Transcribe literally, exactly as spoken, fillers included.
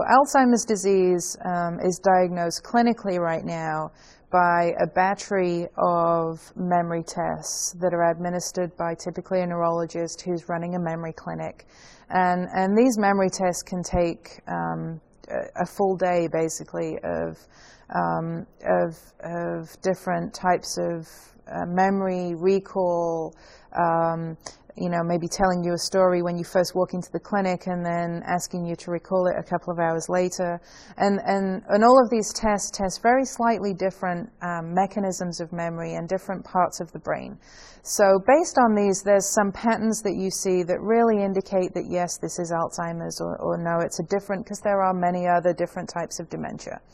Alzheimer's disease um, is diagnosed clinically right now by a battery of memory tests that are administered by typically a neurologist who's running a memory clinic. And, and these memory tests can take um, a, a full day, basically, of, um, of, of different types of uh, memory, recall, um, you know, maybe telling you a story when you first walk into the clinic and then asking you to recall it a couple of hours later. And, and, and all of these tests test very slightly different um, mechanisms of memory and different parts of the brain. So based on these, there's some patterns that you see that really indicate that yes, this is Alzheimer's, or, or no, it's a different, because there are many other different types of dementia.